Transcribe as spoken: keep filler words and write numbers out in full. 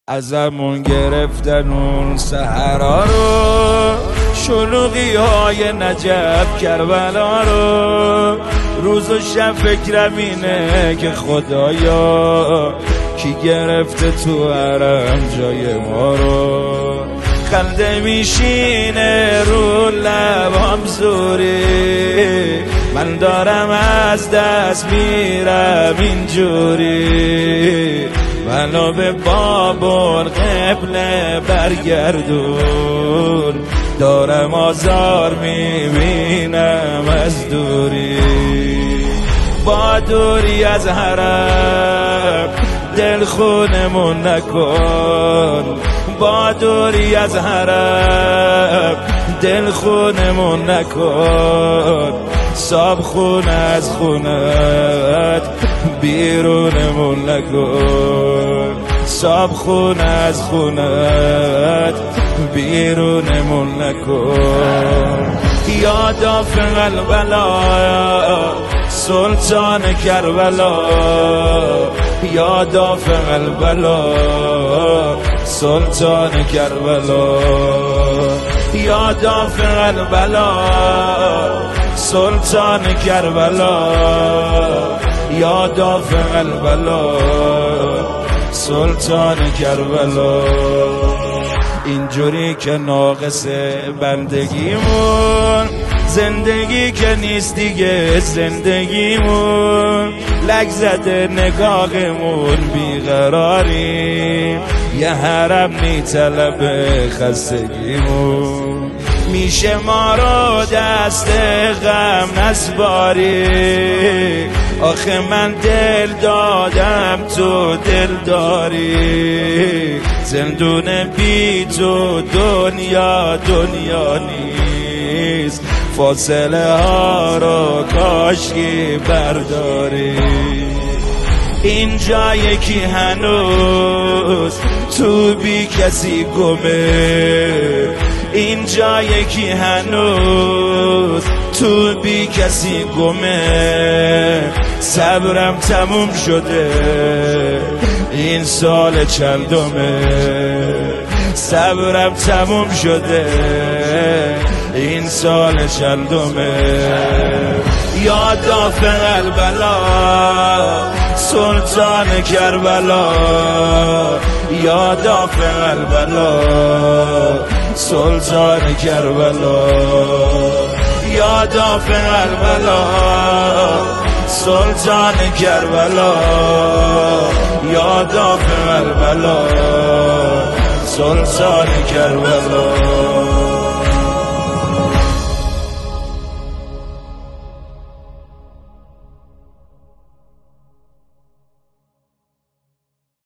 ازمون گرفتن اون سحرا رو، شلوغی های نجف کربلا رو. روز و شب فکرم اینه که خدایا کی گرفته تو حرم جای ما رو. خنده میشینه رو لبام زوری، من دارم از دست میرم اینجوری. منو به بابون قبله برگردون، دارم آزار میبینم از دوری. با دوری از حرم دل خونمون نکن، با دوری از حرم دل خونمون نکن. صاحب خونه از خونت بیرونمون نکن، صاحب خونه از خونت بیرونمون نکن. یا دافع البلا سلطان کربلا، یا دافع البلا سلطان کربلا، یا دافع البلا سلطان کربلا، یا دافع البلا سلطان کربلا. اینجوری که ناقص بندگیمون، زندگی که نیست دیگه زندگیمون. لگ زده نگاهمون بیقراریم، یه حرم میطلبه خستگیمون. میشه ما رو دست غم نسپاری، آخه من دل دادم تو دل داری. زندون بی تو دنیا دنیا نیست، فاصله ها رو کاشکی برداری. اینجا یکی هنوز تو بی کسی گمه، اینجا یکی هنوز تو بی کسی گمه. صبرم تموم شده این سال چندمه، صبرم تموم شده این سال چندمه. یا دافع البلا سلطان کربلا، یا دافع البلا سلطان کربلا، یا دافع البلا سلطان کربلا، یا دافع البلا سلطان کربلا.